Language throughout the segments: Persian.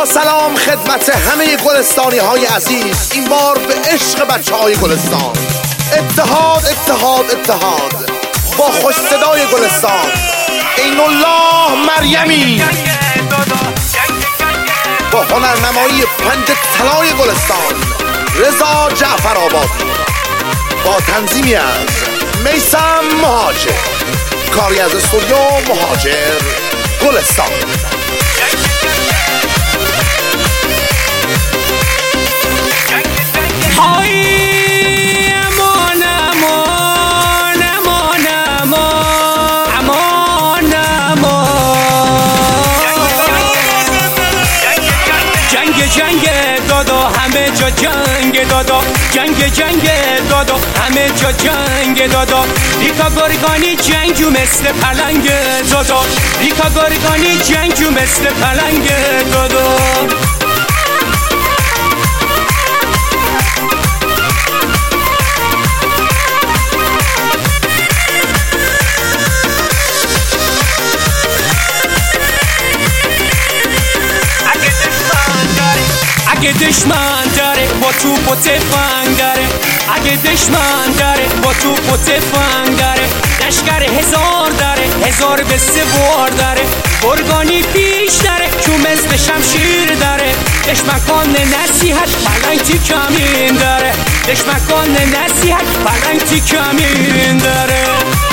با سلام خدمت همه گلستانی های عزیز، این بار به عشق بچه های گلستان. اتحاد اتحاد اتحاد با خوش صدای گلستان، عین الله مریمی با هنرنمایی پنج طلای گلستان، رضا جعفرآبادی با تنظیمی از میثم مهاجر، کاری از استودیو مهاجر گلستان. جنگ دادا همه جا جنگ دادا، جنگ دادا همه جا جنگ دادا. ریکا گرگانی جنگجو مثل پلنگ دادا، ریکا گرگانی جنگجو مثل پلنگ دادا. اگه دشمن داره با توپ و تفنگ داره، اگه دشمن داره با توپ و تفنگ داره، لشکر هزار داره، هزار به سوار داره، گرگانی پیش داره چون مثل شمشیر داره. دشمکان نصیحت پلنگ تی کمین داره، دشمکان نصیحت پلنگ تی کمین داره.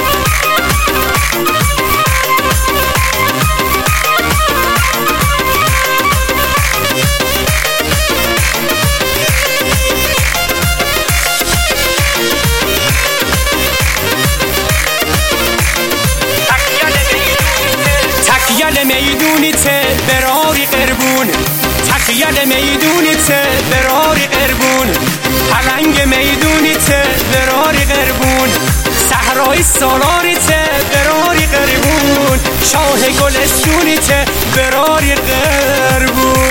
تکیل میدونی ته براری قربون، تکیل میدونی ته براری قربون، پلنگ میدونی ته براری قربون، صحرای سالاری ته براری قربون، شاه گلستونی ته براری قربون.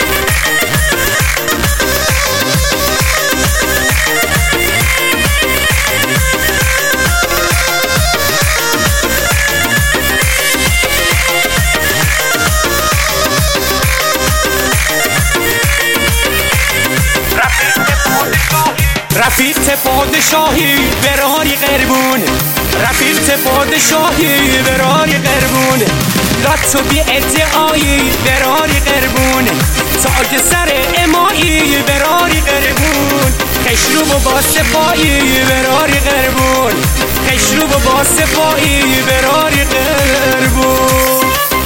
رفیق پادشاهی براری قربون، رفیق پادشاهی براری قربون، لاتو بی ادعایی براری قربون، تاج سر امایی براری قربون، خشروب و با سپایی براری قربون، خشروب و با سپایی براری قربون.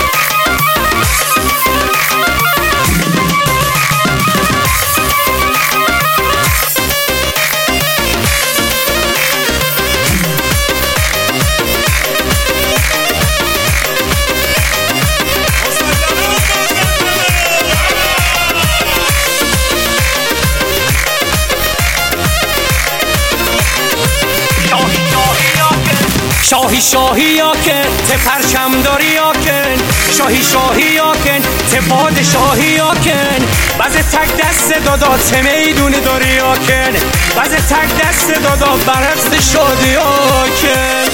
شاهی شاهی یاکن ته پرچم داری یاکن، شاهی شاهی یاکن ته پادشاهی یاکن، بعض تک دست دادا ته میدون داری یاکن، بعض تک دست دادا برست شادی یاکن.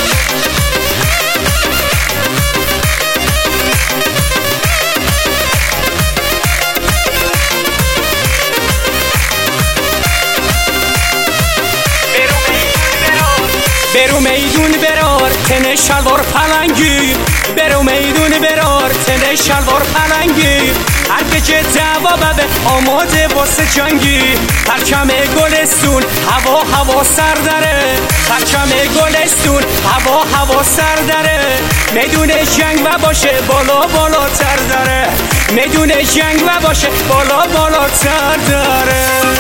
برو میدون برار تن شلوار پلنگی، برو میدون برار تن شلوار پلنگی، هر که دعوا بده آماده واسه جنگی، پرچم گلستون هوا سر داره، پرچم گلستون هوا سر داره، میدون جنگ و باشه بالا تر داره، میدون جنگ و باشه بالا تر داره.